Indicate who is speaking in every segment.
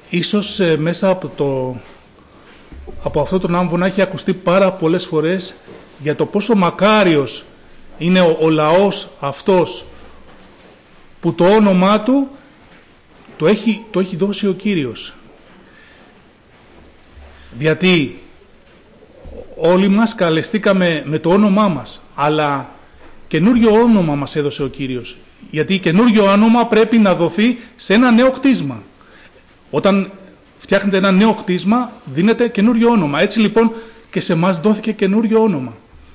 Speaker 1: Ίσως μέσα από αυτό τον άμβονα έχει ακουστεί πάρα πολλές φορές για το πόσο μακάριος είναι ο λαός αυτός που το όνομά του το έχει δώσει ο Κύριος. Γιατί όλοι μας καλεστήκαμε με το όνομά μας, αλλά καινούριο όνομα μας έδωσε ο Κύριος. Γιατί καινούριο όνομα πρέπει να δοθεί σε ένα νέο κτίσμα. Όταν φτιάχνετε ένα νέο κτίσμα, δίνετε καινούριο όνομα. Έτσι λοιπόν και σε εμάς δόθηκε καινούριο όνομα.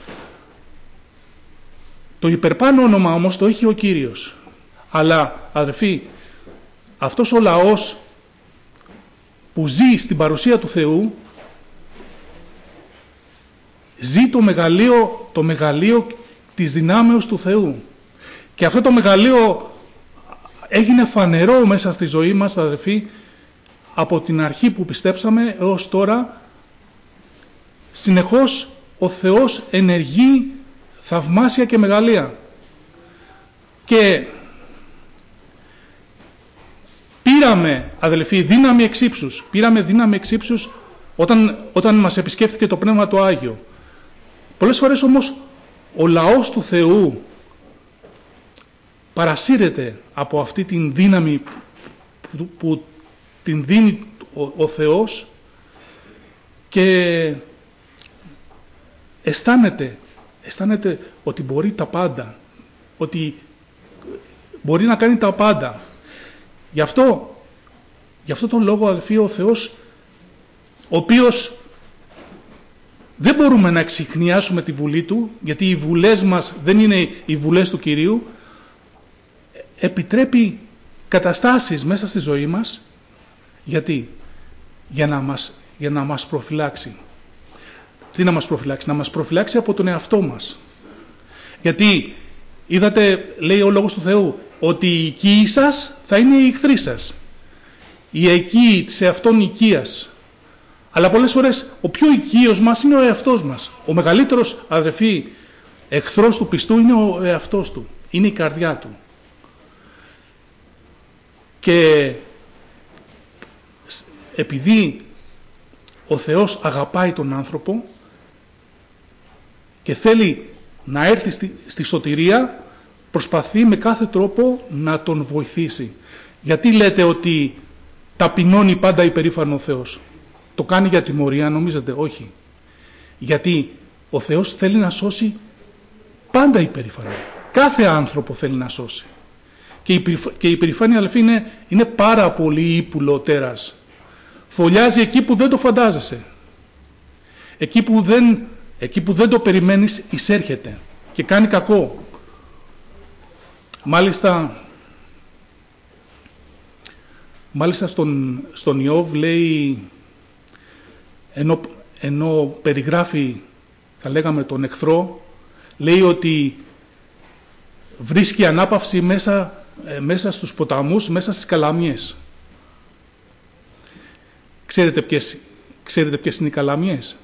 Speaker 1: Το υπερπάνω όνομα όμως το έχει ο Κύριος. Αλλά αδερφοί, αυτός ο λαός που ζει στην παρουσία του Θεού, ζει το μεγαλείο της δυνάμεως του Θεού. Και αυτό το μεγαλείο έγινε φανερό μέσα στη ζωή μας, αδερφοί, από την αρχή που πιστέψαμε έως τώρα. Συνεχώς ο Θεός ενεργεί θαυμάσια και μεγαλεία. Και πήραμε, αδελφοί, δύναμη εξ ύψους όταν μας επισκέφθηκε το Πνεύμα το Άγιο. Πολλές φορές όμως ο λαός του Θεού παρασύρεται από αυτή την δύναμη που την δίνει ο Θεός και αισθάνεται ότι μπορεί τα πάντα, ότι μπορεί να κάνει τα πάντα. Γι' αυτό τον λόγο, αδελφοί, ο Θεός, ο οποίος δεν μπορούμε να εξιχνιάσουμε τη βουλή Του, γιατί οι βουλές μας δεν είναι οι βουλές του Κυρίου, επιτρέπει καταστάσεις μέσα στη ζωή μας. Γιατί? Για να μας προφυλάξει. Τι να μας προφυλάξει? Να μας προφυλάξει από τον εαυτό μας. Γιατί είδατε, λέει ο Λόγος του Θεού, ότι οι οικοί σας θα είναι οι εχθροί σας. Οι οικοί της εαυτόν οικίας. Αλλά πολλές φορές ο πιο οικείος μας είναι ο εαυτός μας. Ο μεγαλύτερος, αδερφοί, εχθρός του πιστού είναι ο εαυτός του. Είναι η καρδιά του. Και επειδή ο Θεός αγαπάει τον άνθρωπο και θέλει να έρθει στη σωτηρία, προσπαθεί με κάθε τρόπο να τον βοηθήσει. Γιατί λέτε ότι ταπεινώνει πάντα υπερήφανο ο Θεός? Το κάνει για τιμωρία, νομίζετε? Όχι. Γιατί ο Θεός θέλει να σώσει πάντα υπερήφανο. Κάθε άνθρωπο θέλει να σώσει. Και η υπερηφάνεια, αδελφοί, είναι πάρα πολύ ύπουλο τέρας. Φωλιάζει εκεί που δεν το φαντάζεσαι. Εκεί που δεν το περιμένεις, εισέρχεται και κάνει κακό. Μάλιστα στον Ιώβ λέει, ενώ περιγράφει, θα λέγαμε, τον εχθρό, λέει ότι βρίσκει ανάπαυση μέσα στους ποταμούς, μέσα στις καλαμιές. Ξέρετε ποιες είναι οι καλαμιές?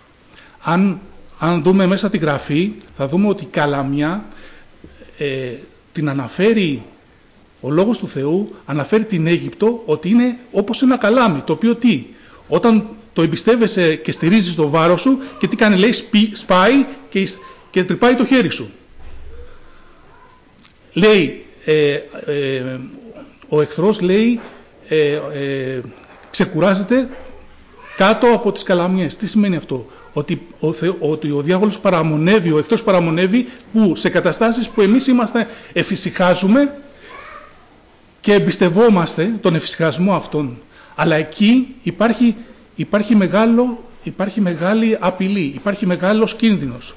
Speaker 1: Αν δούμε μέσα τη Γραφή, θα δούμε ότι η καλαμιά την αναφέρει ο Λόγος του Θεού, αναφέρει την Αίγυπτο ότι είναι όπως ένα καλάμι, το οποίο τι? Όταν το εμπιστεύεσαι και στηρίζεις το βάρος σου, και τι κάνει? Λέει, σπάει και τρυπάει το χέρι σου. Λέει, ο εχθρός, λέει, ξεκουράζεται κάτω από τις καλαμιές. Τι σημαίνει αυτό? Ότι ο διάβολος παραμονεύει, ο εχθρός παραμονεύει, που σε καταστάσεις που εμείς εφησυχάζουμε και εμπιστευόμαστε τον εφησυχασμό αυτόν. Αλλά εκεί υπάρχει μεγάλη απειλή, υπάρχει μεγάλος κίνδυνος.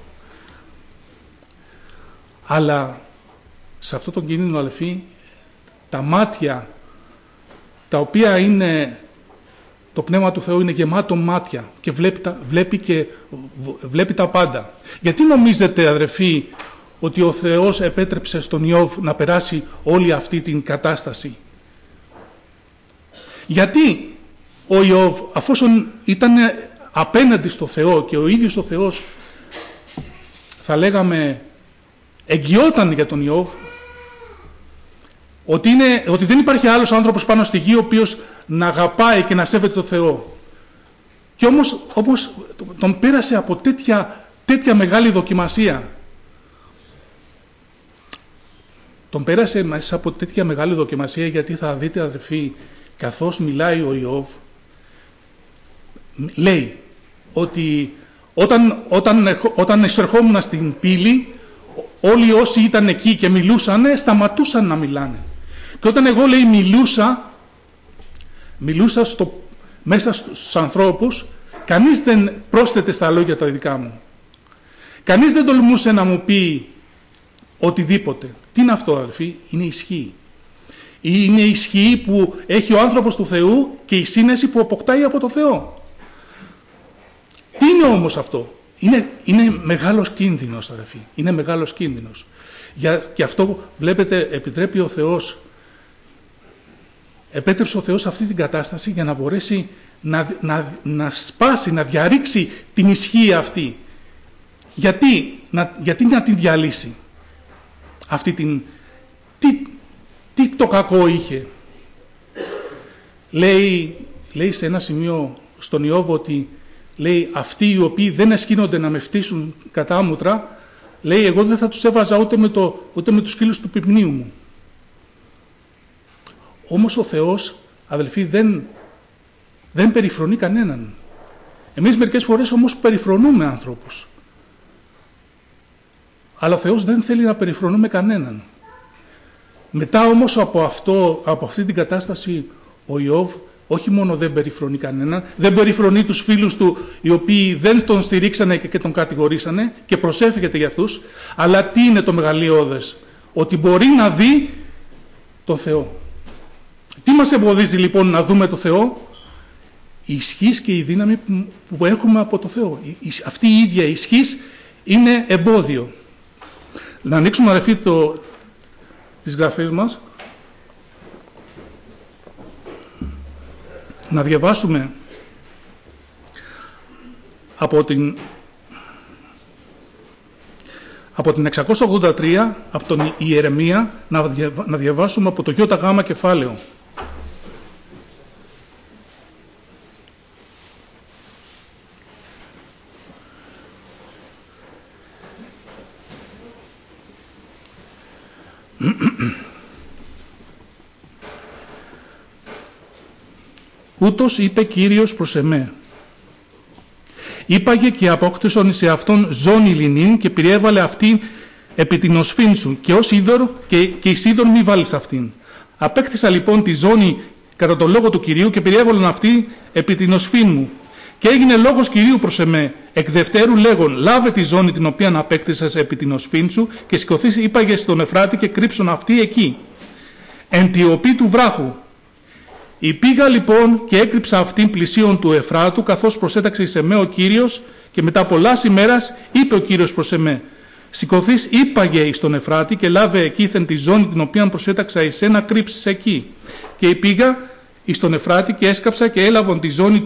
Speaker 1: Αλλά σε αυτόν τον κίνδυνο, αδελφοί, τα μάτια τα οποία είναι, το Πνεύμα του Θεού είναι γεμάτο μάτια και βλέπει τα πάντα. Γιατί νομίζετε, αδερφοί, ότι ο Θεός επέτρεψε στον Ιώβ να περάσει όλη αυτή την κατάσταση? Γιατί ο Ιώβ, αφόσον ήταν απέναντι στο Θεό και ο ίδιος ο Θεός, θα λέγαμε, εγγυόταν για τον Ιώβ, ότι δεν υπάρχει άλλος άνθρωπος πάνω στη γη ο οποίος να αγαπάει και να σέβεται τον Θεό. Και όμως τον πέρασε από τέτοια μεγάλη δοκιμασία. Τον πέρασε μέσα από τέτοια μεγάλη δοκιμασία, γιατί θα δείτε, αδερφοί, καθώς μιλάει ο Ιώβ, λέει ότι όταν εισερχόμουν στην πύλη, όλοι όσοι ήταν εκεί και μιλούσαν, σταματούσαν να μιλάνε. Και όταν εγώ, λέει, μιλούσα μέσα στους ανθρώπους, κανείς δεν πρόσθεται στα λόγια τα δικά μου. Κανείς δεν τολμούσε να μου πει οτιδήποτε. Τι είναι αυτό, αδελφοί? Είναι ισχύ. Είναι η ισχύ που έχει ο άνθρωπος του Θεού και η σύνεση που αποκτάει από το Θεό. Τι είναι όμως αυτό? Είναι μεγάλος κίνδυνος, αδελφοί. Είναι μεγάλος κίνδυνος. Και αυτό, βλέπετε, επέτρεψε ο Θεός αυτή την κατάσταση για να μπορέσει να σπάσει, να διαρρήξει την ισχύ αυτή. Γιατί να την διαλύσει? Τι το κακό είχε? Λέει σε ένα σημείο στον Ιώβ ότι, λέει, αυτοί οι οποίοι δεν εσκήνονται να με φτύσουν κατά μούτρα, λέει, εγώ δεν θα τους έβαζα ούτε με τους σκύλους του πυπνίου μου. Όμως ο Θεός, αδελφοί, δεν περιφρονεί κανέναν. Εμείς μερικές φορές όμως περιφρονούμε ανθρώπους. Αλλά ο Θεός δεν θέλει να περιφρονούμε κανέναν. Μετά όμως από αυτή την κατάσταση, ο Ιώβ όχι μόνο δεν περιφρονεί κανέναν, δεν περιφρονεί τους φίλους του οι οποίοι δεν τον στηρίξανε και τον κατηγορήσανε και προσεύχεται για αυτούς, αλλά τι είναι το μεγαλειώδες? Ότι μπορεί να δει τον Θεό. Τι μας εμποδίζει λοιπόν να δούμε τον Θεό? Η ισχύς και η δύναμη που έχουμε από τον Θεό. Αυτή η ίδια ισχύς είναι εμπόδιο. Να ανοίξουμε, αδελφοί, τις γραφές μας. Να διαβάσουμε από την 683, από τον Ιερεμία, να διαβάσουμε από το ΙΓ κεφάλαιο. Ούτως είπε Κύριος προς εμέ. Είπαγε και απόκτησον σε αυτόν ζώνη λινήν και περιέβαλε αυτήν επί την οσφήν σου και ως είδωρ και εις είδωρ μη βάλεις αυτήν. Απέκτησα λοιπόν τη ζώνη κατά τον λόγο του Κυρίου και περιέβαλαν αυτή επί την οσφήν μου. Και έγινε λόγος Κυρίου προς εμέ, εκ δευτέρου λέγον, λάβε τη ζώνη την οποία απέκτησες επί την οσφήν σου και σηκωθείς, είπαγε στον Εφράτη και κρύψον αυτή εκεί. Εν τη οπή του βράχου. Πήγα λοιπόν και έκρυψα αυτήν πλησίον του Εφράτου, καθώς προσέταξε εις εμέ ο Κύριος, και μετά πολλάς ημέρας είπε ο Κύριος προς εμέ, σηκωθείς, είπαγε εις τον Εφράτη και λάβε εκείθεν τη ζώνη την οποία προσέταξα εις να κρύψεις εκεί. Και πήγα εις τον Εφράτη και έσκαψα και έλαβαν τη ζώνη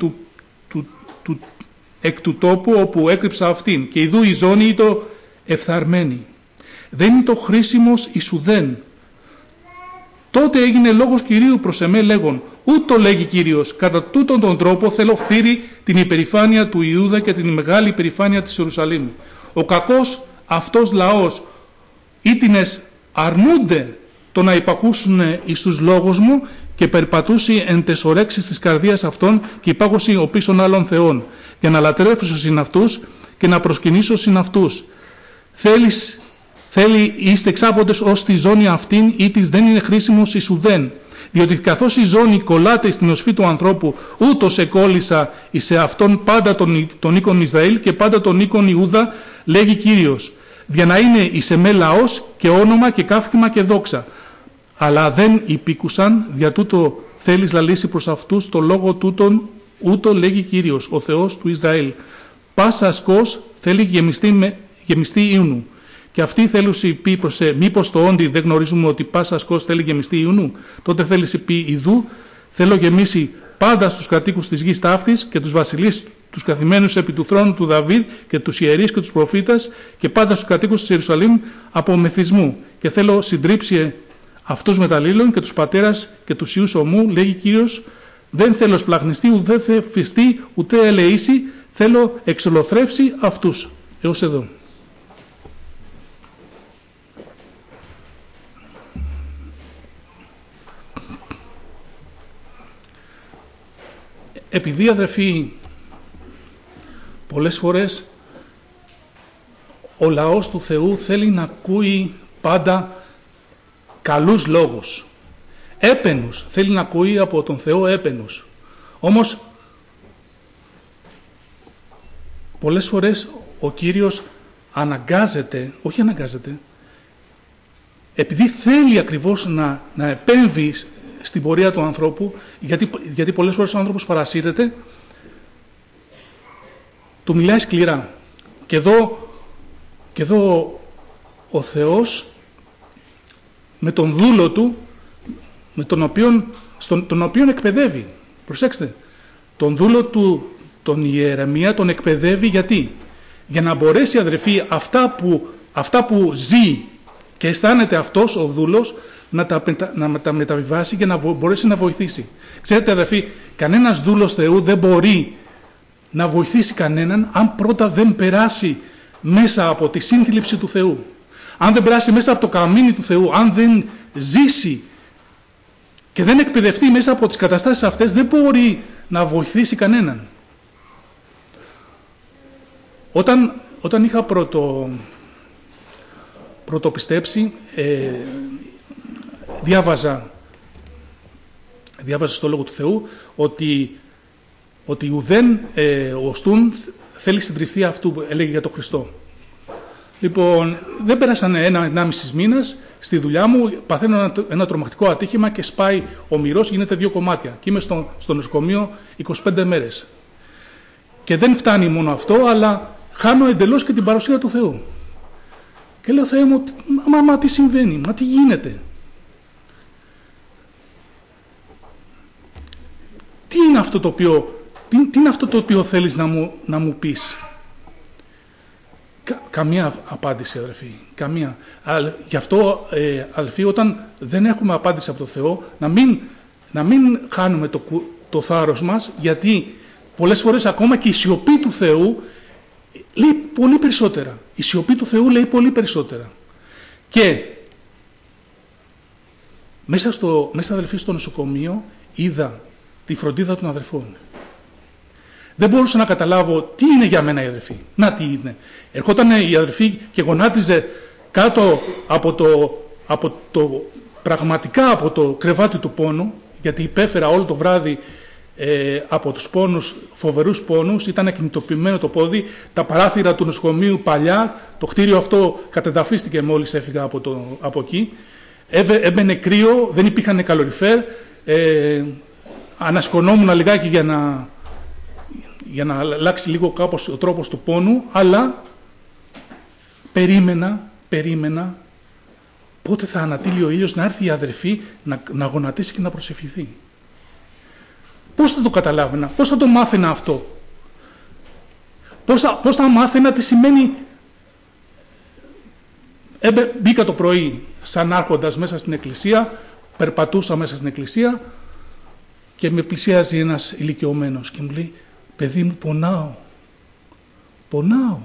Speaker 1: εκ του τόπου όπου έκρυψα αυτήν. Και ιδού η ζώνη ήτο εφθαρμένη. Δεν είναι το χρήσιμος εις ουδέν. Τότε έγινε λόγος Κυρίου προς εμέ λέγον, ούτω λέγει Κύριος, κατά τούτον τον τρόπο θέλω φύρει την υπερηφάνεια του Ιούδα και την μεγάλη υπερηφάνεια της Ιερουσαλήμ. Ο κακός αυτός λαός ήτινες αρνούνται το να υπακούσουν εις τους λόγους μου και περπατούσι εν τες ορέξεις της καρδίας αυτών και υπάγωσι ο πίσων άλλων θεών, για να λατρεύσω συν αυτούς και να προσκυνήσω συν αυτούς. Θέλει είστε εξάποντες ως τη ζώνη αυτήν ή της δεν είναι χρήσιμος εις ουδέν. Διότι καθώς η ζώνη κολλάται στην οσφή του ανθρώπου, ούτως εκόλλησα εις αυτόν πάντα τον οίκον Ισραήλ και πάντα τον οίκον Ιούδα, λέγει Κύριος, για να είναι εις εμέ λαός και όνομα και καύχημα και δόξα. Αλλά δεν υπήκουσαν, δια τούτο θέλεις λαλήσει προς αυτούς το λόγο τούτον, ούτω λέγει Κύριος, ο Θεός του Ισραήλ. Πάσα ασκός θέλει γεμιστή ίουνου. Και αυτοί θέλουσι πει προς μήπως το όντι δεν γνωρίζουμε ότι πάσα ασκός θέλει γεμιστή Ιουνού. Τότε θέλει πει ιδού, θέλω γεμίσει πάντα στους κατοίκους της γης ταύτης και τους βασιλείς τους καθημένους επί του θρόνου του Δαβίδ και τους ιερείς και τους προφήτας και πάντα στους κατοίκους της Ιερουσαλήμ από μεθυσμού. Και θέλω συντρίψει Αυτός μεταλλήλων και τους πατέρας και τους ιούς ομού, λέγει Κύριος, δεν θέλω σπλαχνιστεί, ούτε θεφιστεί, ούτε ελεήσει, θέλω εξολοθρεύσει αυτούς. Έως εδώ. Επειδή, αδερφοί, πολλές φορές ο λαός του Θεού θέλει να ακούει πάντα καλούς λόγους, έπαινους, θέλει να ακούει από τον Θεό έπαινους. Όμως πολλές φορές ο Κύριος όχι αναγκάζεται, επειδή θέλει ακριβώς να επέμβει στην πορεία του ανθρώπου, γιατί πολλές φορές ο άνθρωπος παρασύρεται, του μιλάει σκληρά. Και εδώ ο Θεός με τον δούλο του, με τον οποίον εκπαιδεύει. Προσέξτε, τον δούλο του, τον Ιερεμία, τον εκπαιδεύει γιατί? Για να μπορέσει, αδερφοί, αυτά που ζει και αισθάνεται αυτός ο δούλος να τα μεταβιβάσει και να μπορέσει να βοηθήσει. Ξέρετε, αδερφοί, κανένας δούλος Θεού δεν μπορεί να βοηθήσει κανέναν αν πρώτα δεν περάσει μέσα από τη σύνθλιψη του Θεού. Αν δεν περάσει μέσα από το καμίνι του Θεού, αν δεν ζήσει και δεν εκπαιδευτεί μέσα από τις καταστάσεις αυτές, δεν μπορεί να βοηθήσει κανέναν. Όταν είχα πρωτοπιστέψει, διάβαζα στο Λόγο του Θεού ότι ουδέν οστούν θέλει συντριφθεί αυτού που έλεγε για τον Χριστό. Λοιπόν, δεν πέρασαν 1-1,5 μήνας, στη δουλειά μου παθαίνω ένα τρομακτικό ατύχημα και σπάει ο μυρός, γίνεται 2 κομμάτια και είμαι στο νοσοκομείο 25 μέρες. Και δεν φτάνει μόνο αυτό, αλλά χάνω εντελώς και την παρουσία του Θεού. Και λέω, Θεέ μου, μα τι συμβαίνει, μα τι γίνεται? Τι είναι αυτό το οποίο θέλεις να μου πεις? Καμία απάντηση, αδελφοί. Καμία. Γι' αυτό, αδελφοί, όταν δεν έχουμε απάντηση από τον Θεό, να μην χάνουμε το θάρρος μας, γιατί πολλές φορές ακόμα και η σιωπή του Θεού λέει πολύ περισσότερα. Η σιωπή του Θεού λέει πολύ περισσότερα. Και μέσα αδελφοί στο νοσοκομείο είδα τη φροντίδα των αδελφών. Δεν μπορούσα να καταλάβω τι είναι για μένα η αδελφή. Να τι είναι. Ερχόταν η αδελφή και γονάτιζε κάτω πραγματικά από το κρεβάτι του πόνου, γιατί υπέφερα όλο το βράδυ από τους πόνους, φοβερούς πόνους, ήταν ακινητοποιημένο το πόδι, τα παράθυρα του νοσοκομείου παλιά, το κτίριο αυτό κατεδαφίστηκε μόλις έφυγα από εκεί, έμπαινε κρύο, δεν υπήρχαν καλοριφέρ, ανασκονόμουν λιγάκι για να αλλάξει λίγο κάπως ο τρόπος του πόνου, αλλά περίμενα πότε θα ανατείλει ο ήλιος, να έρθει η αδερφή να γονατίσει και να προσευχηθεί. Πώς θα το καταλάβαινα, πώς θα το μάθαινα αυτό? Πώς θα μάθαινα τι σημαίνει? Μπήκα το πρωί σαν άρχοντας μέσα στην εκκλησία, περπατούσα μέσα στην εκκλησία και με πλησιάζει ένας ηλικιωμένος και μου λέει, παιδί μου, πονάω.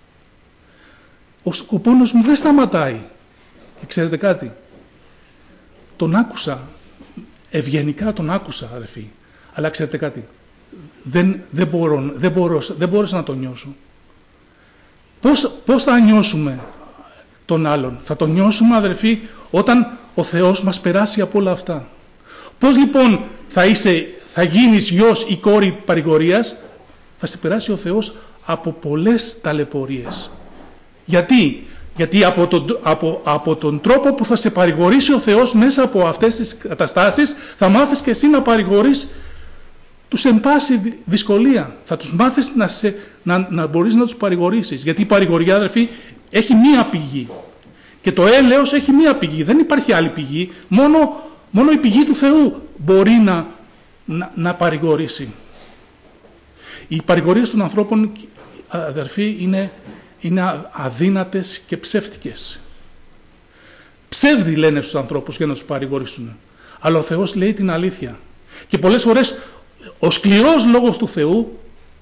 Speaker 1: Ο πόνος μου δεν σταματάει. Και ξέρετε κάτι? Τον άκουσα, ευγενικά τον άκουσα, αδερφοί. Αλλά ξέρετε κάτι? Δεν μπόρεσα να το νιώσω. Πώς θα νιώσουμε τον άλλον? Θα τον νιώσουμε, αδερφοί, όταν ο Θεός μας περάσει από όλα αυτά. Πώς λοιπόν θα γίνεις γιος ή κόρη παρηγορίας? Θα σε περάσει ο Θεός από πολλές ταλαιπωρίες. Γιατί από τον τρόπο που θα σε παρηγορήσει ο Θεός μέσα από αυτές τις καταστάσεις, θα μάθεις και εσύ να παρηγορείς τους εν πάση δυσκολία. Θα τους μάθεις να μπορείς να τους παρηγορήσεις. Γιατί η παρηγοριά, αδερφοί, έχει μία πηγή. Και το έλεος έχει μία πηγή. Δεν υπάρχει άλλη πηγή. Μόνο η πηγή του Θεού μπορεί να παρηγορήσει. Οι παρηγορίες των ανθρώπων, αδερφοί, είναι αδύνατες και ψεύτικες. ψεύδι λένε στους ανθρώπους για να τους παρηγορήσουν. Αλλά ο Θεός λέει την αλήθεια. Και πολλές φορές ο σκληρός λόγος του Θεού,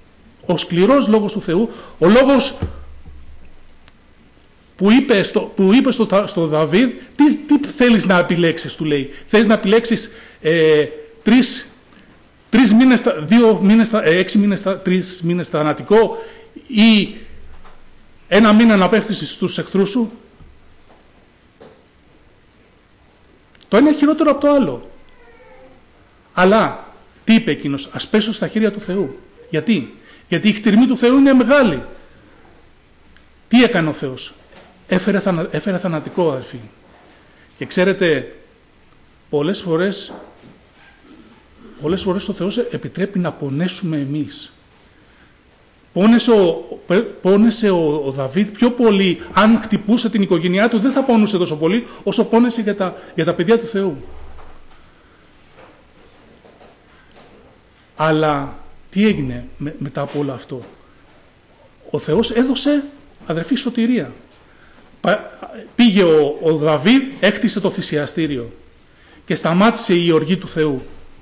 Speaker 1: ο λόγος που είπε στο Δαβίδ, τι θέλεις να επιλέξεις, του λέει. Θέλεις να επιλέξεις 6 μήνες, 3 μήνες θανατικό ή 1 μήνα να πέφτεις στους εχθρούς σου? Το ένα είναι χειρότερο από το άλλο. Αλλά τι είπε εκείνος? Ας πέσω στα χέρια του Θεού. Γιατί? Γιατί η χτυρμή του Θεού είναι μεγάλη. Τι έκανε ο Θεός? Έφερε θανατικό, αδελφοί. Και ξέρετε, πολλές φορές ο Θεός επιτρέπει να πονέσουμε εμείς. Πόνεσε ο Δαβίδ πιο πολύ. Αν χτυπούσε την οικογένειά του, δεν θα πόνούσε τόσο πολύ όσο πόνεσε για τα παιδιά του Θεού. Αλλά τι έγινε μετά από όλο αυτό? Ο Θεός έδωσε, αδερφοί, σωτηρία. Πήγε ο Δαβίδ, έκτισε το θυσιαστήριο και σταμάτησε η οργή του Θεού.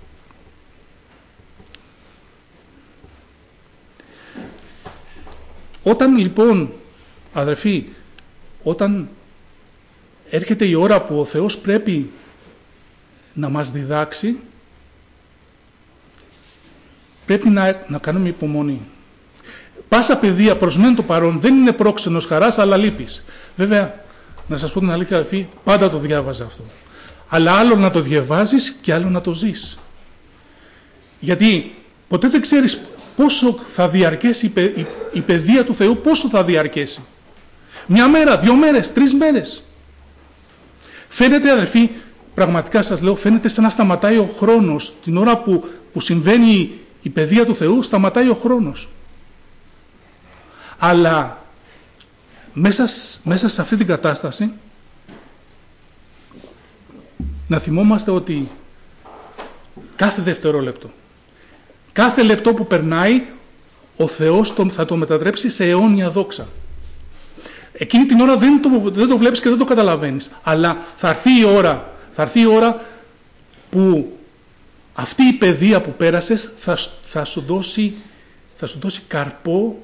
Speaker 1: Όταν λοιπόν, αδερφοί, όταν έρχεται η ώρα που ο Θεός πρέπει να μας διδάξει, πρέπει να κάνουμε υπομονή. Πάσα παιδεία προσμένει το παρόν δεν είναι πρόξενος χαράς, αλλά λύπης. Βέβαια, να σας πω την αλήθεια, αδερφοί, πάντα το διάβαζα αυτό. Αλλά άλλο να το διαβάζεις και άλλο να το ζεις. Γιατί ποτέ δεν ξέρεις πόσο θα διαρκέσει η παιδεία του Θεού, πόσο θα διαρκέσει. 1 μέρα, 2 μέρες, 3 μέρες. Φαίνεται, αδερφοί, πραγματικά σας λέω, φαίνεται σαν να σταματάει ο χρόνος. Την ώρα που συμβαίνει η παιδεία του Θεού, σταματάει ο χρόνος. Αλλά μέσα σε αυτή την κατάσταση να θυμόμαστε ότι κάθε δευτερόλεπτο, κάθε λεπτό που περνάει, ο Θεός θα το μετατρέψει σε αιώνια δόξα. Εκείνη την ώρα δεν το βλέπεις και δεν το καταλαβαίνεις. Αλλά θα έρθει η ώρα που αυτή η παιδεία που πέρασες θα σου δώσει καρπό,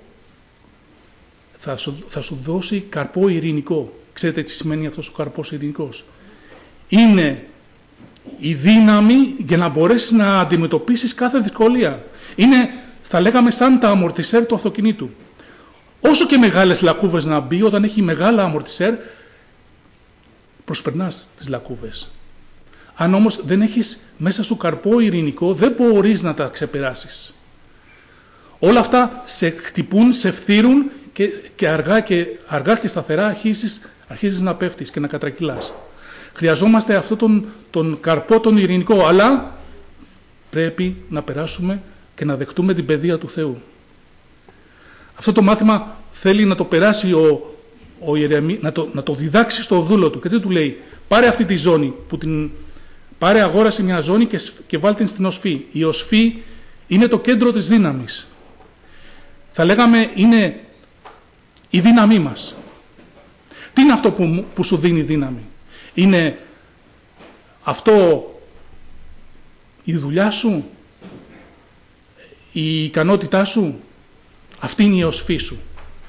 Speaker 1: θα σου δώσει καρπό ειρηνικό. Ξέρετε τι σημαίνει αυτός ο καρπός ειρηνικός? Είναι η δύναμη για να μπορέσεις να αντιμετωπίσεις κάθε δυσκολία. Είναι, θα λέγαμε, σαν τα αμορτισέρ του αυτοκινήτου. Όσο και μεγάλες λακκούβες να μπει, όταν έχει μεγάλα αμορτισέρ, προσπερνάς τις λακκούβες. Αν όμως δεν έχεις μέσα σου καρπό ειρηνικό, δεν μπορείς να τα ξεπεράσεις. Όλα αυτά σε χτυπούν, σε φθύρουν και αργά και σταθερά αρχίζεις να πέφτεις και να κατρακυλάς. Χρειαζόμαστε αυτόν τον καρπό, τον ειρηνικό, αλλά πρέπει να περάσουμε και να δεχτούμε την παιδεία του Θεού. Αυτό το μάθημα θέλει να το περάσει ο Ιερεμίας, να το διδάξει στο δούλο του. Και τι του λέει? Πάρε αυτή τη ζώνη, αγόρασε μια ζώνη και βάλ την στην οσφή. Η οσφή είναι το κέντρο της δύναμης. Θα λέγαμε είναι η δύναμή μας. Τι είναι αυτό που σου δίνει δύναμη? Είναι αυτό η δουλειά σου, η ικανότητά σου? Αυτή είναι η οσφή σου.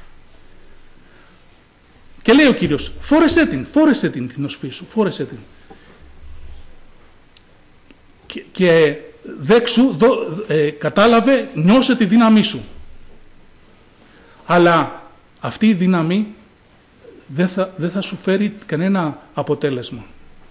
Speaker 1: Και λέει ο Κύριος, φόρεσέ την οσφή σου, φόρεσέ την. Και δέξου, κατάλαβε, νιώσε τη δύναμή σου. Αλλά αυτή η δύναμη δεν θα σου φέρει κανένα αποτέλεσμα.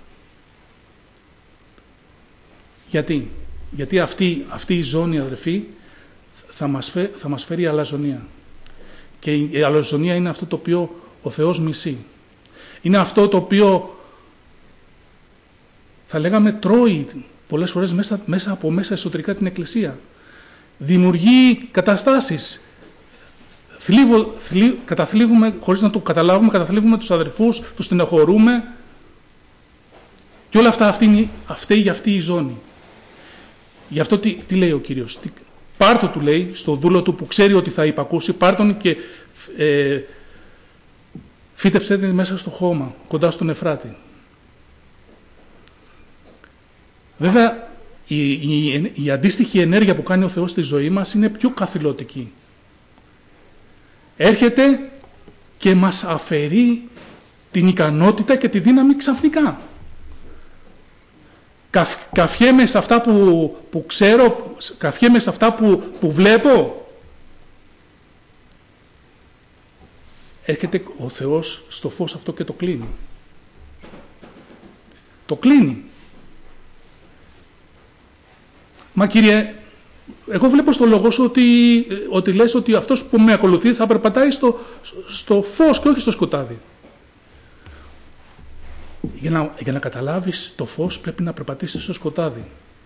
Speaker 1: Γιατί αυτή η ζώνη, αδερφοί, θα μας φέρει αλαζονία. Και η αλαζονία είναι αυτό το οποίο ο Θεός μισεί. Είναι αυτό το οποίο, θα λέγαμε, τρώει πολλές φορές μέσα εσωτερικά την Εκκλησία. Δημιουργεί καταστάσεις. Καταθλίβουμε, χωρίς να το καταλάβουμε, καταθλίβουμε τους αδερφούς, τους στενοχωρούμε. Και όλα αυτά φταίει για αυτή η ζώνη. Γι' αυτό τι λέει ο Κύριος? Πάρ' του λέει, στο δούλο του που ξέρει ότι θα υπακούσει, πάρ' τον και φύτεψέ την μέσα στο χώμα, κοντά στον Εφράτη. Βέβαια, η αντίστοιχη ενέργεια που κάνει ο Θεός στη ζωή μας είναι πιο καθηλωτική. Έρχεται και μας αφαιρεί την ικανότητα και τη δύναμη ξαφνικά. Καφιέμαι σε αυτά που ξέρω, καφιέμαι σε αυτά που βλέπω. Έρχεται ο Θεός στο φως αυτό και το κλείνει. Το κλείνει. Μα Κύριε, εγώ βλέπω στο λόγο σου ότι λες ότι αυτός που με ακολουθεί θα περπατάει στο φως και όχι στο σκοτάδι. Για να καταλάβεις το φως πρέπει να περπατήσεις στο σκοτάδι.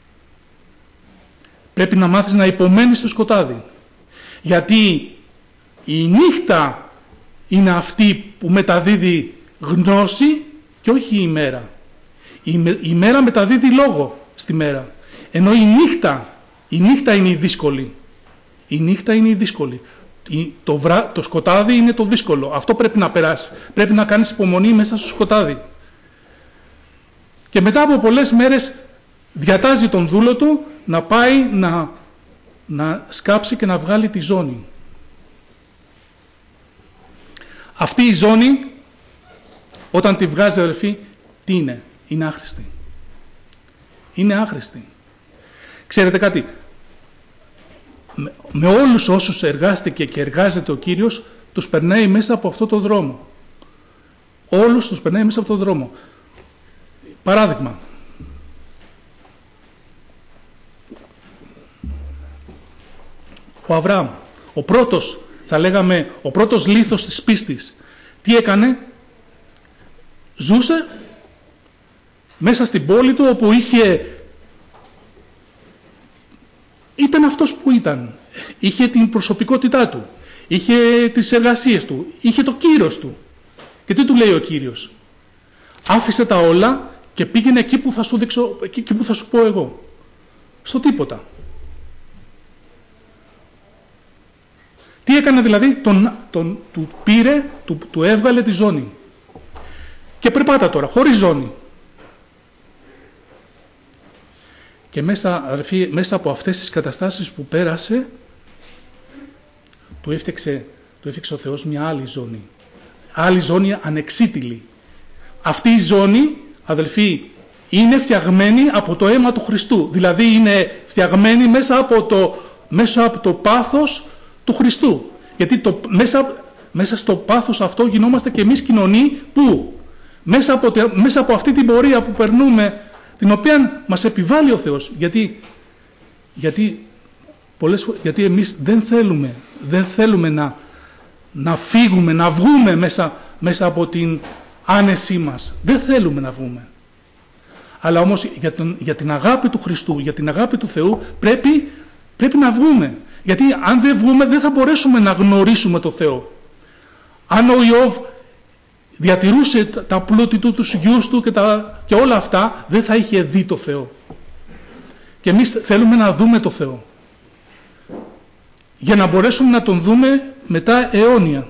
Speaker 1: Πρέπει να μάθεις να υπομένεις στο σκοτάδι. Γιατί η νύχτα είναι αυτή που μεταδίδει γνώση και όχι η ημέρα. Η μέρα μεταδίδει λόγο στη μέρα. Ενώ η νύχτα είναι η δύσκολη. Η νύχτα είναι η δύσκολη. Το σκοτάδι είναι το δύσκολο. Αυτό πρέπει να περάσει. Πρέπει να κάνεις υπομονή μέσα στο σκοτάδι. Και μετά από πολλές μέρες διατάζει τον δούλο του να πάει να σκάψει και να βγάλει τη ζώνη. Αυτή η ζώνη, όταν τη βγάζει αδελφοί, τι είναι? Είναι άχρηστη. Είναι άχρηστη. Ξέρετε κάτι, με όλους όσους εργάστηκε και εργάζεται ο Κύριος, τους περνάει μέσα από αυτό το δρόμο. Όλους τους περνάει μέσα από το δρόμο. Παράδειγμα, ο Αβραάμ, ο πρώτος, θα λέγαμε, ο πρώτος λίθος της πίστης, τι έκανε? Ζούσε μέσα στην πόλη του όπου ήταν αυτός που ήταν. Είχε την προσωπικότητά του, είχε τις εργασίες του, είχε το κύρος του. Και τι του λέει ο Κύριος? Άφησε τα όλα και πήγαινε εκεί που θα σου δείξω, εκεί που θα σου πω εγώ. Στο τίποτα. Τι έκανε δηλαδή? Του πήρε, του έβγαλε τη ζώνη. Και περπάτα τώρα, χωρίς ζώνη. Και μέσα από αυτές τις καταστάσεις που πέρασε, του έφτιαξε ο Θεός μια άλλη ζώνη. Άλλη ζώνη ανεξίτηλη. Αυτή η ζώνη, αδελφοί, είναι φτιαγμένη από το αίμα του Χριστού. Δηλαδή είναι φτιαγμένη μέσα από το πάθος του Χριστού. Γιατί μέσα στο πάθος αυτό γινόμαστε και εμείς κοινωνοί που μέσα από αυτή την πορεία που περνούμε, την οποία μας επιβάλλει ο Θεός. Γιατί εμείς δεν θέλουμε να φύγουμε, να βγούμε μέσα από την άνεσή μας. Δεν θέλουμε να βγούμε. Αλλά όμως για την αγάπη του Χριστού, για την αγάπη του Θεού πρέπει να βγούμε. Γιατί αν δεν βγούμε δεν θα μπορέσουμε να γνωρίσουμε το Θεό. Αν ο Ιώβ διατηρούσε τα πλούτη του, τους γιους του και όλα αυτά, δεν θα είχε δει το Θεό. Και εμείς θέλουμε να δούμε το Θεό. Για να μπορέσουμε να τον δούμε μετά αιώνια.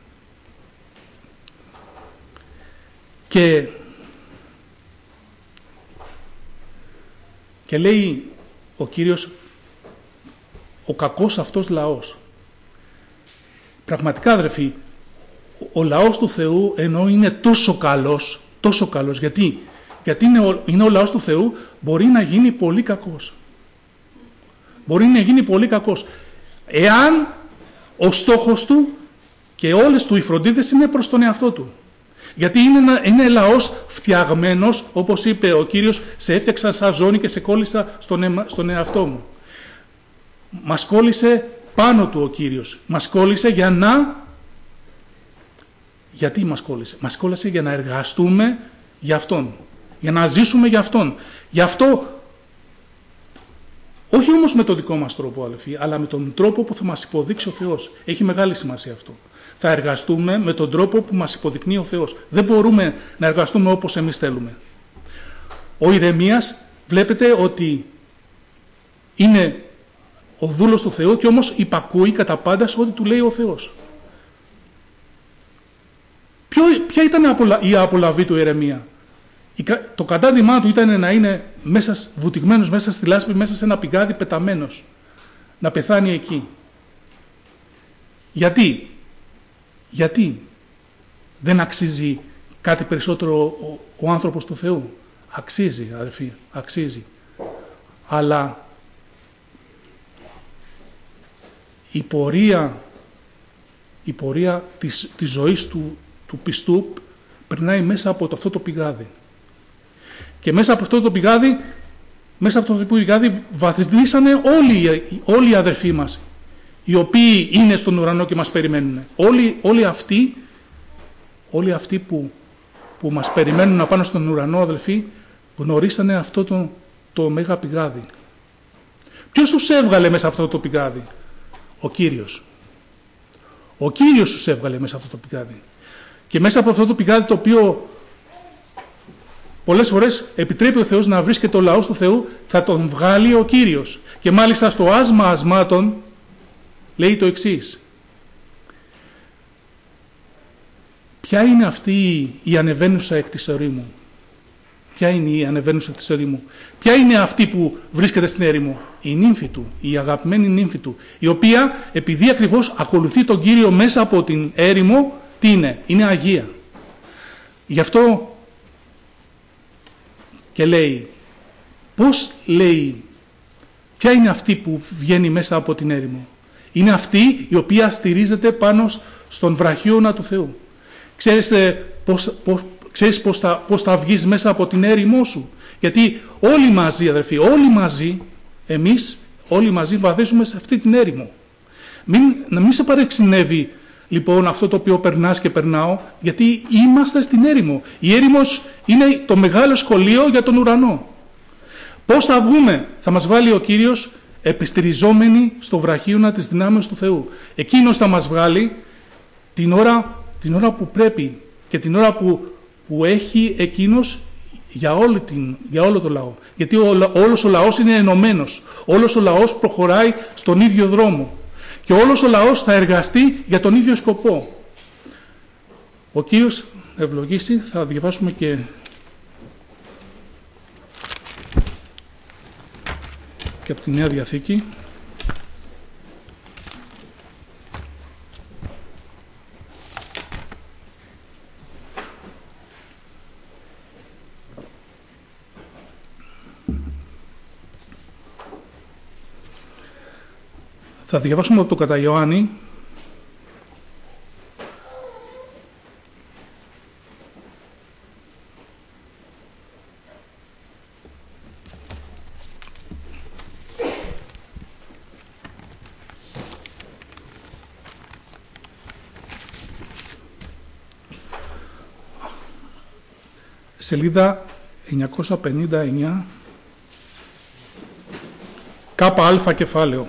Speaker 1: Και λέει ο Κύριος, ο κακός αυτός λαός. Πραγματικά αδερφοί, ο λαός του Θεού ενώ είναι τόσο καλός, γιατί είναι ο λαός του Θεού, μπορεί να γίνει πολύ κακός. Μπορεί να γίνει πολύ κακός. Εάν ο στόχος του και όλες του οι φροντίδες είναι προς τον εαυτό του. Γιατί είναι λαός φτιαγμένος, όπως είπε ο Κύριος, σε έφτιαξα σαν ζώνη και σε κόλλησα στον εαυτό μου. Μας κόλλησε πάνω του ο Κύριος. Μας κόλλησε γιατί μας κόλλησε? Μας κόλλησε για να εργαστούμε για Αυτόν. Για να ζήσουμε για Αυτόν. Γι' αυτό, όχι όμως με τον δικό μας τρόπο, αδελφοί, αλλά με τον τρόπο που θα μας υποδείξει ο Θεός. Έχει μεγάλη σημασία αυτό. Θα εργαστούμε με τον τρόπο που μας υποδεικνύει ο Θεός. Δεν μπορούμε να εργαστούμε όπως εμείς θέλουμε. Ο Ιρεμίας βλέπετε ότι είναι ο δούλος του Θεού και όμως υπακούει κατά πάντα σε ό,τι του λέει ο Θεός. Ποια ήταν η απολαβή του Ιρεμία? Το κατάδειγμά του ήταν να είναι βουτυγμένος μέσα στη λάσπη, μέσα σε ένα πηγάδι πεταμένος. Να πεθάνει εκεί. Γιατί δεν αξίζει κάτι περισσότερο ο άνθρωπος του Θεού? Αξίζει, αδελφοί, αξίζει. Αλλά η πορεία της ζωής του πιστού περνάει μέσα από αυτό το πηγάδι. Και μέσα από αυτό το πηγάδι, βαθιστήσανε όλοι οι αδερφοί μας, οι οποίοι είναι στον ουρανό και μας περιμένουν. Όλοι αυτοί που μας περιμένουν να πάνε στον ουρανό, αδελφοί, γνωρίσανε αυτό το μέγα πηγάδι. Ποιος τους έβγαλε μέσα αυτό το πηγάδι? Ο Κύριος. Ο Κύριος τους έβγαλε μέσα αυτό το πηγάδι. Και μέσα από αυτό το πηγάδι, το οποίο πολλές φορές επιτρέπει ο Θεός να βρίσκεται ο λαός του Θεού, θα τον βγάλει ο Κύριος. Και μάλιστα στο άσμα ασμάτων λέει το εξής: ποια είναι αυτή η ανεβαίνουσα εκ της ερήμου? Ποια είναι η ανεβαίνουσα εκ της ερήμου? Ποια είναι αυτή που βρίσκεται στην έρημο? Η νύμφη του, η αγαπημένη νύμφη του, η οποία επειδή ακριβώς ακολουθεί τον Κύριο μέσα από την έρημο, τι είναι? Είναι Αγία. Γι' αυτό και λέει, ποια είναι αυτή που βγαίνει μέσα από την έρημο? Είναι αυτή η οποία στηρίζεται πάνω στον βραχίωνα του Θεού. Ξέρεις πώς θα βγεις μέσα από την έρημό σου? Γιατί όλοι μαζί, αδερφοί, εμείς όλοι μαζί βαδίζουμε σε αυτή την έρημο. Να μην σε παρεξηνεύει λοιπόν αυτό το οποίο περνάς και περνάω, γιατί είμαστε στην έρημο. Η έρημος είναι το μεγάλο σχολείο για τον ουρανό. Πώς θα βγούμε? Θα μας βάλει ο Κύριος επιστηριζόμενοι στο βραχίωνα της δυνάμεως του Θεού. Εκείνος θα μας βγάλει την ώρα που πρέπει και την ώρα που έχει εκείνος για όλο το λαό. Γιατί όλος ο λαός είναι ενωμένος. Όλος ο λαός προχωράει στον ίδιο δρόμο. Και όλος ο λαός θα εργαστεί για τον ίδιο σκοπό. Ο Κύριος ευλογήσει. Θα διαβάσουμε και από τη Νέα Διαθήκη. Θα διαβάσουμε από το κατά Ιωάννη, σελίδα 959, ΚΑ κεφάλαιο.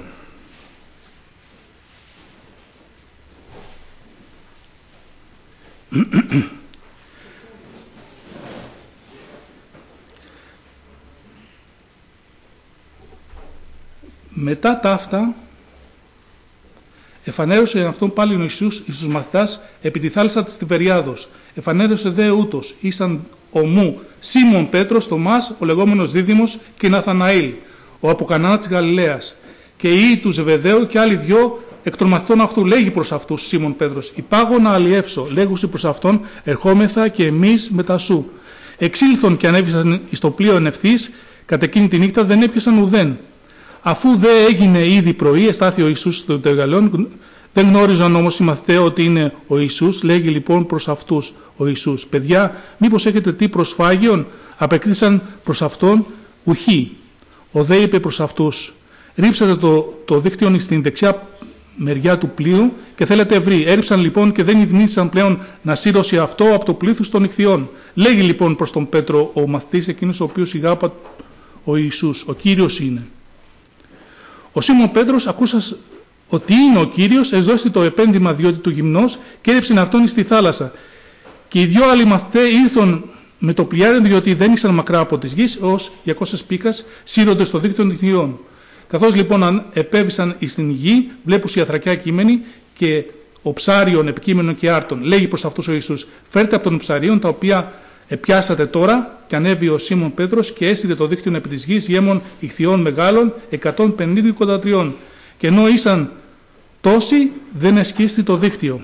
Speaker 1: Μετά τα αυτά εφανέρωσε αυτόν πάλι ο Ιησούς εις τους μαθητάς επί τη θάλασσα της Τιβεριάδος. Εφανέρωσε δε ούτως ήσαν ομού Σίμων Πέτρος, Θωμάς, ο λεγόμενος Δίδυμος, και Ναθαναήλ, ο από Κανάνα της Γαλιλαίας, και οι ιοί του Ζεβεδαίου και άλλοι δυο εκ των μαθητών αυτού. Λέγει προς αυτούς Σίμων Πέτρος: υπάγω να αλλιεύσω. Λέγουσι προς αυτόν: ερχόμεθα και εμείς μετά σου. Εξήλθον και ανέβησαν εις το πλοίο εν ευθύς, κατ' εκείνη τη νύχτα δεν έπιασαν ουδέν. Αφού δε έγινε ήδη πρωί, εστάθη ο Ιησούς στο Τεργαλιόν. Δεν γνώριζαν όμως οι μαθηταί ότι είναι ο Ιησούς. Λέγει λοιπόν προς αυτούς ο Ιησούς: παιδιά, μήπως έχετε τι προσφάγιον? Απεκρίθησαν προς αυτόν: ουχή. Ο δε είπε προς αυτούς: ρίψατε το δίκτυον στην δεξιά μεριά του πλοίου και θέλετε ευρύ. Έριψαν λοιπόν και δεν ειδνήθησαν πλέον να σύρωση αυτό από το πλήθος των ιχθυών. Λέγει λοιπόν προς τον Πέτρο ο μαθητής, εκείνος ο οποίος ηγάπα ο Ιησούς: ο Κύριος είναι. Ο Σίμων Πέτρος, ακούσας ότι είναι ο Κύριος, εσδώστη το επένδυμα διότι του γυμνός και έριψεν αυτόν εις τη θάλασσα. Και οι δυο άλλοι μαθηταί ήρθαν με το πλοιάρι, διότι δεν ήσαν μακρά από της γης, ως 200 πίκας, σύρονται στο δίκτυο των ιχθυών. Καθώς λοιπόν επέβησαν εις την γη, βλέπουν η αθρακιά κείμενη και ο ψάριον επικείμενο και άρτον. Λέγει προς αυτούς ο Ιησούς: φέρτε από των ψαρίων τα οποία Επιάσατε τώρα και ανέβη ο Σίμων Πέτρος και έσυρε το δίκτυο επί της γης γέμων ιχθυών μεγάλων 150 κοντατριών. Και ενώ ήσαν τόσοι, δεν εσκίστη το δίκτυο.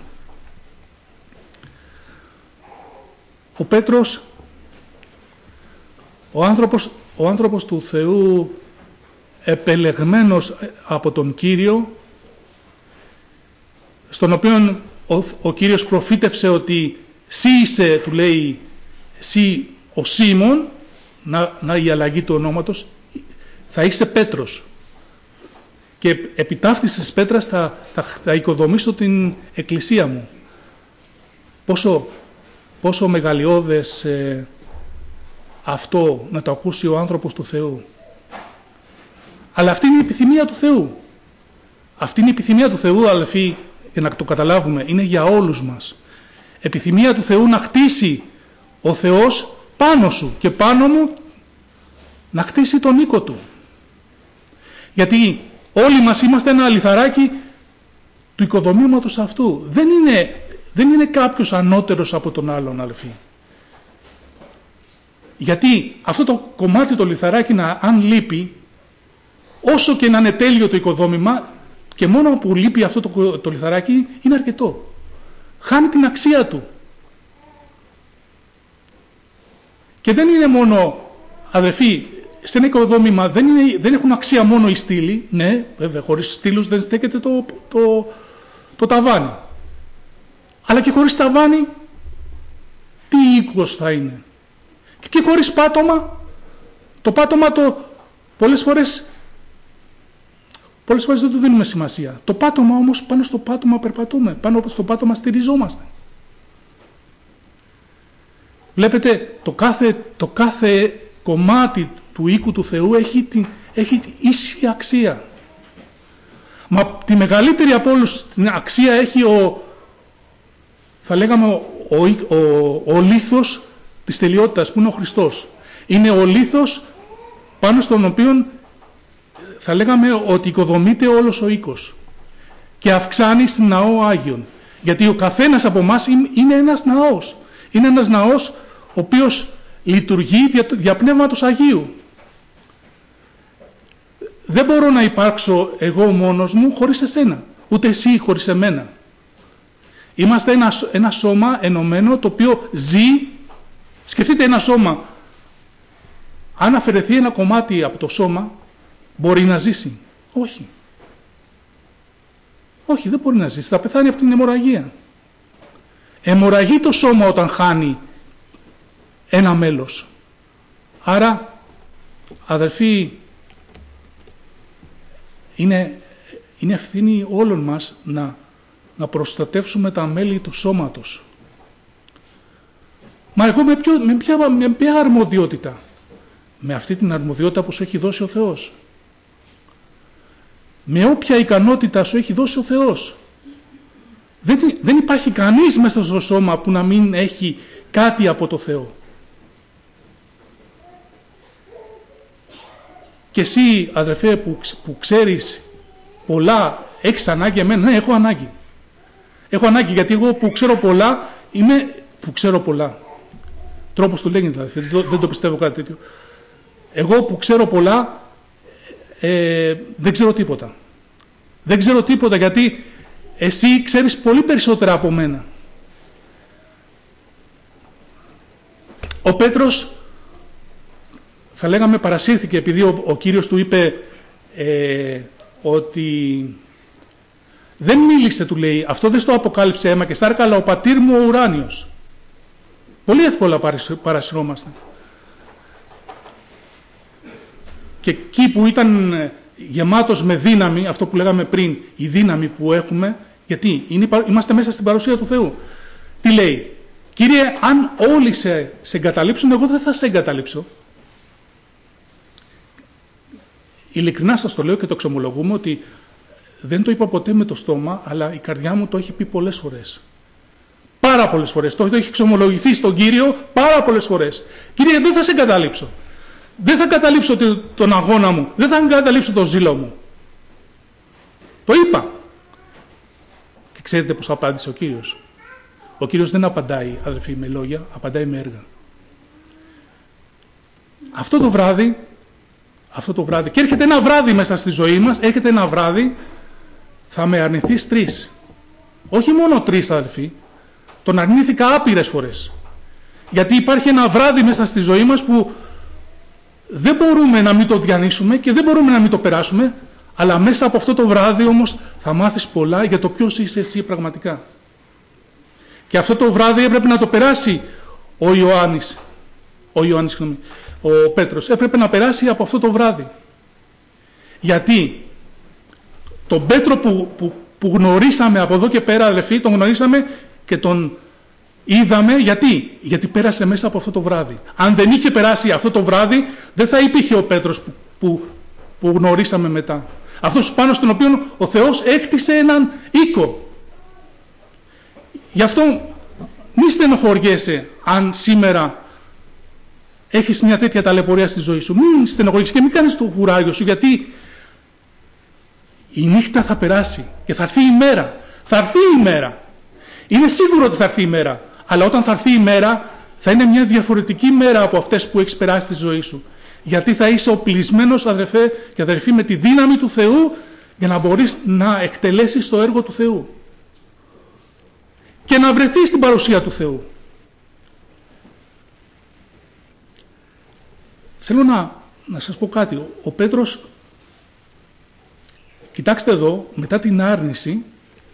Speaker 1: Ο Πέτρος, ο άνθρωπος του Θεού, επελεγμένος από τον Κύριο, στον οποίο ο Κύριος προφήτευσε ότι «Συ είσαι», του λέει, «Συ ο Σίμων», να η αλλαγή του ονόματος, «θα είσαι Πέτρος». Και επί ταύτης της πέτρας θα οικοδομήσω την εκκλησία μου. Πόσο μεγαλειώδες αυτό να το ακούσει ο άνθρωπος του Θεού. Αλλά αυτή είναι η επιθυμία του Θεού. Αυτή είναι η επιθυμία του Θεού, αδελφοί, για να το καταλάβουμε. Είναι για όλους μας. Επιθυμία του Θεού να χτίσει ο Θεός πάνω σου και πάνω μου, να χτίσει τον οίκο του. Γιατί όλοι μας είμαστε ένα λιθαράκι του οικοδομήματος αυτού. Δεν είναι κάποιος ανώτερος από τον άλλον, αδελφοί. Γιατί αυτό το κομμάτι, το λιθαράκι, αν λείπει, όσο και να είναι τέλειο το οικοδόμημα, και μόνο που λείπει αυτό το λιθαράκι, είναι αρκετό. Χάνει την αξία του. Και δεν είναι μόνο, αδελφοί, σε ένα οικοδόμημα δεν έχουν αξία μόνο οι στήλοι. Ναι, βέβαια, χωρίς στήλους δεν στέκεται το ταβάνι. Αλλά και χωρίς ταβάνι, τι οίκος θα είναι. Και χωρίς πάτωμα, το πάτωμα πολλές φορές δεν του δίνουμε σημασία. Το πάτωμα όμως, πάνω στο πάτωμα περπατούμε, πάνω στο πάτωμα στηριζόμαστε. Βλέπετε, το κάθε κομμάτι του οίκου του Θεού έχει ίση αξία. Μα τη μεγαλύτερη από όλους την αξία έχει θα λέγαμε ο λίθος της τελειότητας, που είναι ο Χριστός. Είναι ο λίθος πάνω στον οποίο θα λέγαμε ότι οικοδομείται όλος ο οίκος και αυξάνει στην ναό Άγιον. Γιατί ο καθένας από εμάς είναι ένας ναός. Είναι ένας ναός ο οποίος λειτουργεί δια πνεύματος Αγίου. Δεν μπορώ να υπάρξω εγώ μόνος μου χωρίς εσένα, ούτε εσύ χωρίς εμένα. Είμαστε ένα σώμα ενωμένο, το οποίο ζει. Σκεφτείτε ένα σώμα. Αν αφαιρεθεί ένα κομμάτι από το σώμα, μπορεί να ζήσει? Όχι. Όχι, δεν μπορεί να ζήσει. Θα πεθάνει από την αιμορραγία. Αιμορραγεί το σώμα όταν χάνει ένα μέλος. Άρα, αδελφοί, είναι ευθύνη όλων μας να προστατεύσουμε τα μέλη του σώματος. Μα εγώ με ποια αρμοδιότητα? Με αυτή την αρμοδιότητα που σου έχει δώσει ο Θεός. Με όποια ικανότητα σου έχει δώσει ο Θεός. Δεν υπάρχει κανείς μέσα στο σώμα που να μην έχει κάτι από το Θεό. Και εσύ, αδερφέ, που ξέρεις πολλά, έχεις ανάγκη εμένα? Ναι, έχω ανάγκη. Έχω ανάγκη, γιατί εγώ που ξέρω πολλά, που ξέρω πολλά. Τρόπος του λέγεται, αδερφέ, δεν το πιστεύω κάτι τέτοιο. Εγώ που ξέρω πολλά, δεν ξέρω τίποτα. Δεν ξέρω τίποτα, γιατί εσύ ξέρεις πολύ περισσότερα από μένα. Ο Πέτρος, θα λέγαμε, παρασύρθηκε επειδή ο Κύριος του είπε ότι δεν μίλησε, του λέει, αυτό δεν στο αποκάλυψε αίμα και σάρκα, αλλά ο πατήρ μου ο ουράνιος. Πολύ εύκολα παρασυρώμαστε. Και εκεί που ήταν γεμάτος με δύναμη, αυτό που λέγαμε πριν, η δύναμη που έχουμε, γιατί είμαστε μέσα στην παρουσία του Θεού. Τι λέει? Κύριε, αν όλοι σε εγκαταλείψουν, εγώ δεν θα σε εγκαταλείψω. Ειλικρινά σας το λέω και το εξομολογούμε, ότι δεν το είπα ποτέ με το στόμα, αλλά η καρδιά μου το έχει πει πολλές φορές. Πάρα πολλές φορές. Το έχει εξομολογηθεί στον Κύριο πάρα πολλές φορές. Κύριε, δεν θα σε εγκαταλείψω. Δεν θα εγκαταλείψω τον αγώνα μου. Δεν θα εγκαταλείψω το ζήλο μου. Το είπα. Και ξέρετε πώς απάντησε ο Κύριος? Ο Κύριος δεν απαντάει, αδελφοί, με λόγια, απαντάει με έργα. αυτό το βράδυ, και έρχεται ένα βράδυ μέσα στη ζωή μας, έρχεται ένα βράδυ, θα με αρνηθείς 3. Όχι μόνο 3 αδελφοί, τον αρνήθηκα άπειρες φορές. Γιατί υπάρχει ένα βράδυ μέσα στη ζωή μας που δεν μπορούμε να μην το διανύσουμε και δεν μπορούμε να μην το περάσουμε, αλλά μέσα από αυτό το βράδυ όμως θα μάθεις πολλά για το ποιος είσαι εσύ πραγματικά. Και αυτό το βράδυ έπρεπε να το περάσει ο Πέτρος. Έπρεπε να περάσει από αυτό το βράδυ. Γιατί τον Πέτρο που γνωρίσαμε από εδώ και πέρα, αδελφοί, τον γνωρίσαμε και τον είδαμε. Γιατί πέρασε μέσα από αυτό το βράδυ. Αν δεν είχε περάσει αυτό το βράδυ, δεν θα υπήρχε ο Πέτρος που γνωρίσαμε μετά. Αυτός πάνω στον οποίο ο Θεός έκτισε έναν οίκο. Γι' αυτό μη στενοχωριέσαι αν σήμερα έχεις μια τέτοια ταλαιπωρία στη ζωή σου. Μην στενοχωριέσαι και μην κάνεις το κουράγιο σου, γιατί η νύχτα θα περάσει και θα έρθει η μέρα. Θα έρθει η μέρα. Είναι σίγουρο ότι θα έρθει η μέρα. Αλλά όταν θα έρθει η μέρα, θα είναι μια διαφορετική μέρα από αυτές που έχεις περάσει στη ζωή σου. Γιατί θα είσαι οπλισμένος, αδερφέ και αδερφοί, με τη δύναμη του Θεού για να μπορείς να εκτελέσεις το έργο του Θεού. Και να βρεθείς στην παρουσία του Θεού. Θέλω να σας πω κάτι. Ο Πέτρος, κοιτάξτε εδώ, μετά την άρνηση,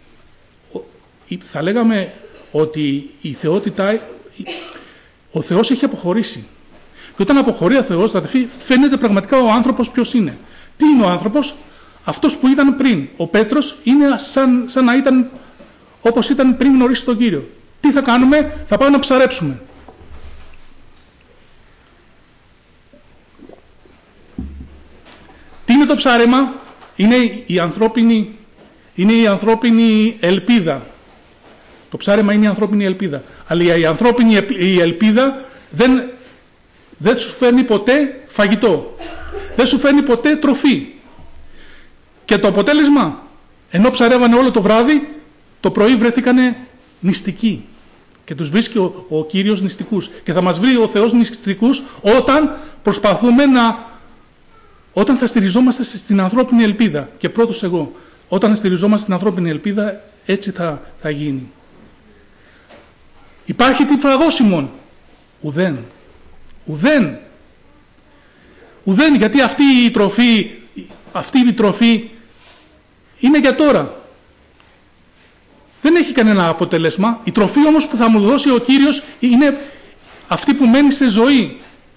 Speaker 1: θα λέγαμε ότι η θεότητα, ο Θεός έχει αποχωρήσει. Και όταν αποχωρεί ο Θεός, δηλαδή, φαίνεται πραγματικά ο άνθρωπος ποιος είναι. Τι είναι ο άνθρωπος? Αυτός που ήταν πριν. Ο Πέτρος είναι σαν να ήταν όπως ήταν πριν γνωρίσει τον Κύριο. Τι θα κάνουμε? Θα πάμε να ψαρέψουμε. Τι είναι το ψάρεμα? Είναι η ανθρώπινη ελπίδα. Το ψάρεμα είναι η ανθρώπινη ελπίδα. Αλλά η ανθρώπινη ελπίδα δεν σου φέρνει ποτέ φαγητό. Δεν σου φέρνει ποτέ τροφή. Και το αποτέλεσμα, ενώ ψαρεύανε όλο το βράδυ, το πρωί βρέθηκανε νηστικοί. Και τους βρίσκει ο Κύριος νηστικούς. Και θα μας βρει ο Θεός νηστικούς όταν προσπαθούμε όταν θα στηριζόμαστε στην ανθρώπινη ελπίδα. Και πρώτος εγώ, όταν στηριζόμαστε στην ανθρώπινη ελπίδα, έτσι θα γίνει. Υπάρχει τι φραγώσιμον? Ουδέν, γιατί αυτή η τροφή είναι για τώρα. Δεν έχει κανένα αποτέλεσμα. Η τροφή όμως που θα μου δώσει ο Κύριος είναι αυτή που μένει σε ζωή.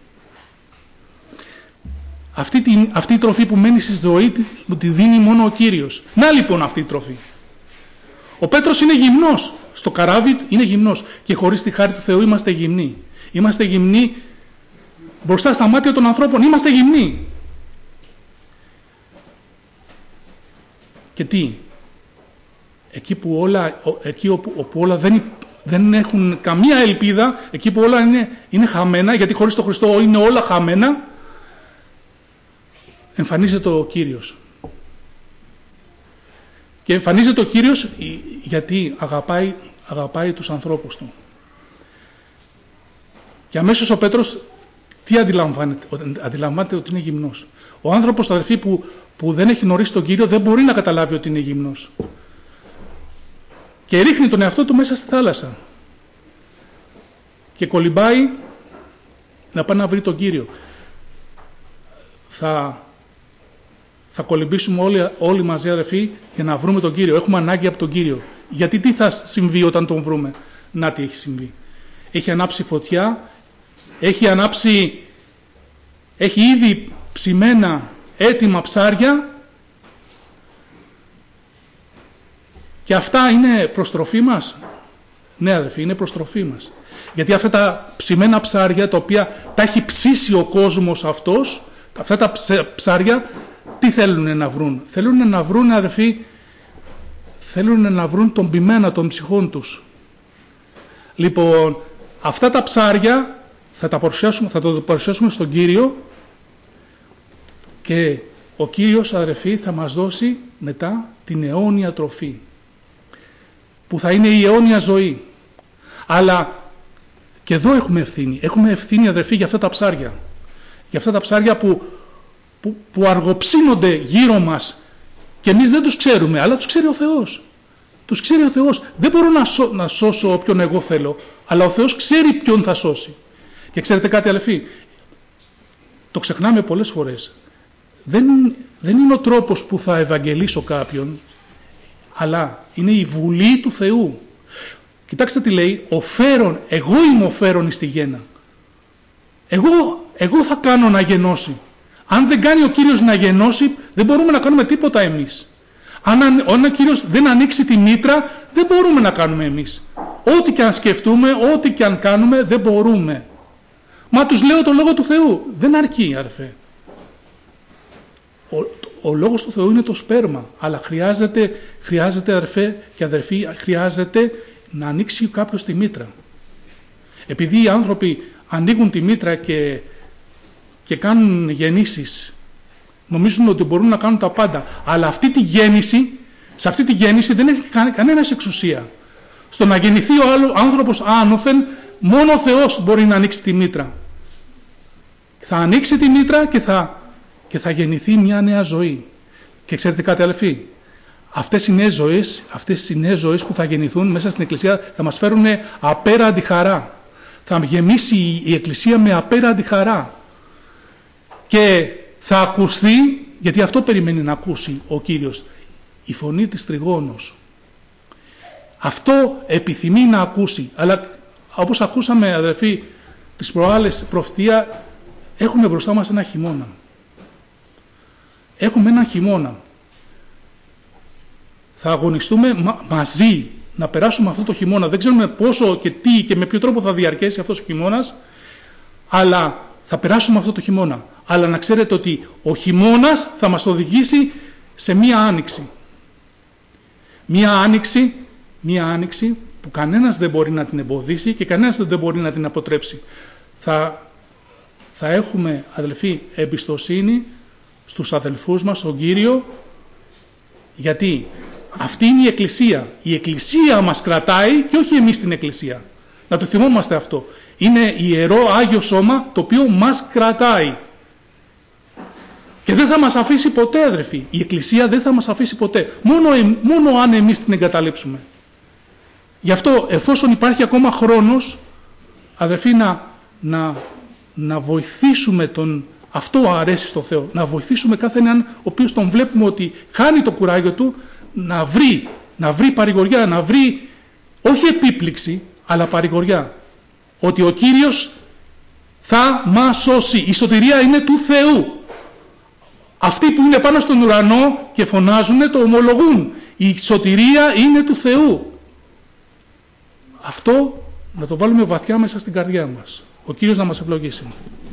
Speaker 1: Αυτή η τροφή που μένει στη ζωή μου τη δίνει μόνο ο Κύριος. Να λοιπόν αυτή η τροφή. Ο Πέτρος είναι γυμνός. Στο καράβι είναι γυμνός. Και χωρίς τη χάρη του Θεού είμαστε γυμνοί. Είμαστε γυμνοί μπροστά στα μάτια των ανθρώπων. Είμαστε γυμνοί. Και τι? Εκεί όπου όλα δεν έχουν καμία ελπίδα, εκεί που όλα είναι χαμένα, γιατί χωρίς τον Χριστό είναι όλα χαμένα, εμφανίζεται ο Κύριος. Και εμφανίζεται ο Κύριος γιατί αγαπάει τους ανθρώπους του. Και αμέσως ο Πέτρος τι αντιλαμβάνεται? Αντιλαμβάνεται ότι είναι γυμνός. Ο άνθρωπος, αδελφοί, που δεν έχει γνωρίσει τον Κύριο δεν μπορεί να καταλάβει ότι είναι γυμνός. Και ρίχνει τον εαυτό του μέσα στη θάλασσα. Και κολυμπάει να πάει να βρει τον Κύριο. Θα κολυμπήσουμε όλοι μαζί, αδελφοί, για να βρούμε τον Κύριο. Έχουμε ανάγκη από τον Κύριο. Γιατί τι θα συμβεί όταν τον βρούμε? Να τι έχει συμβεί. Έχει ανάψει φωτιά, έχει ήδη ψημένα έτοιμα ψάρια και αυτά είναι προστροφή μας. Ναι, αδελφοί, είναι προστροφή μας. Γιατί αυτά τα ψημένα ψάρια, τα οποία τα έχει ψήσει ο κόσμος αυτός, αυτά τα ψάρια τι θέλουν να βρουν? Θέλουν να βρουν, αδελφοί, να βρουν τον ποιμένα των ψυχών τους. Λοιπόν, αυτά τα ψάρια θα τα παρουσιάσουμε στον Κύριο και ο Κύριος, αδελφοί, θα μας δώσει μετά την αιώνια τροφή, που θα είναι η αιώνια ζωή. Αλλά και εδώ έχουμε ευθύνη. Έχουμε ευθύνη, αδελφοί, για αυτά τα ψάρια. Για αυτά τα ψάρια που αργοψύνονται γύρω μας και εμείς δεν τους ξέρουμε, αλλά τους ξέρει ο Θεός. Τους ξέρει ο Θεός. Δεν μπορώ να σώσω όποιον εγώ θέλω, αλλά ο Θεός ξέρει ποιον θα σώσει. Και ξέρετε κάτι, αδελφοί, το ξεχνάμε πολλές φορές. Δεν είναι ο τρόπος που θα ευαγγελίσω κάποιον, αλλά είναι η βουλή του Θεού. Κοιτάξτε τι λέει, εγώ είμαι ο φέρον εις τη γέννα. Εγώ θα κάνω να γεννώσει. Αν δεν κάνει ο Κύριος να γεννώσει, δεν μπορούμε να κάνουμε τίποτα εμείς. Αν ο Κύριος δεν ανοίξει τη μήτρα, δεν μπορούμε να κάνουμε εμείς. Ό,τι και αν σκεφτούμε, ό,τι και αν κάνουμε, δεν μπορούμε. Μα τους λέω το Λόγο του Θεού. Δεν αρκεί, αδερφέ. Ο Λόγος του Θεού είναι το σπέρμα, αλλά χρειάζεται αδερφέ και αδερφοί, χρειάζεται να ανοίξει κάποιος τη μήτρα. Επειδή οι άνθρωποι ανοίγουν τη μήτρα και κάνουν γεννήσεις, νομίζουν ότι μπορούν να κάνουν τα πάντα, αλλά σε αυτή τη γέννηση δεν έχει κανένας εξουσία. Στο να γεννηθεί ο άνθρωπος άνωθεν, μόνο ο Θεός μπορεί να ανοίξει τη μήτρα. Θα ανοίξει τη μήτρα και θα γεννηθεί μια νέα ζωή. Και ξέρετε κάτι, αδελφοί, αυτές οι νέες ζωές που θα γεννηθούν μέσα στην Εκκλησία θα μας φέρουν απέραντη χαρά. Θα γεμίσει η Εκκλησία με απέραντη χαρά. Και θα ακουστεί, γιατί αυτό περιμένει να ακούσει ο Κύριος, η φωνή της τριγώνος. Αυτό επιθυμεί να ακούσει. Αλλά όπως ακούσαμε, αδελφοί, τις προάλλες προφητεία, έχουμε μπροστά μας ένα χειμώνα. Έχουμε ένα χειμώνα. Θα αγωνιστούμε μαζί να περάσουμε αυτό το χειμώνα. Δεν ξέρουμε πόσο και τι και με ποιο τρόπο θα διαρκέσει αυτός ο χειμώνας, αλλά θα περάσουμε αυτό το χειμώνα. Αλλά να ξέρετε ότι ο χειμώνας θα μας οδηγήσει σε μία άνοιξη. Μία άνοιξη που κανένας δεν μπορεί να την εμποδίσει και κανένας δεν μπορεί να την αποτρέψει. Θα έχουμε, αδελφοί, εμπιστοσύνη στους αδελφούς μας, στον Κύριο, γιατί αυτή είναι η Εκκλησία. Η Εκκλησία μας κρατάει και όχι εμείς την Εκκλησία. Να το θυμόμαστε αυτό. Είναι ιερό Άγιο Σώμα το οποίο μας κρατάει. Και δεν θα μας αφήσει ποτέ, αδελφοί. Η Εκκλησία δεν θα μας αφήσει ποτέ. Μόνο αν εμείς την εγκαταλείψουμε. Γι' αυτό, εφόσον υπάρχει ακόμα χρόνος, αδελφοί, να βοηθήσουμε αυτό αρέσει στο Θεό. Να βοηθήσουμε κάθε έναν ο οποίος τον βλέπουμε ότι χάνει το κουράγιο του να βρει παρηγοριά, να βρει όχι επίπληξη, αλλά παρηγοριά. Ότι ο Κύριος θα μας σώσει. Η σωτηρία είναι του Θεού. Αυτοί που είναι πάνω στον ουρανό και φωνάζουν το ομολογούν. Η σωτηρία είναι του Θεού. Αυτό να το βάλουμε βαθιά μέσα στην καρδιά μας. Ο Κύριος να μας ευλογήσει.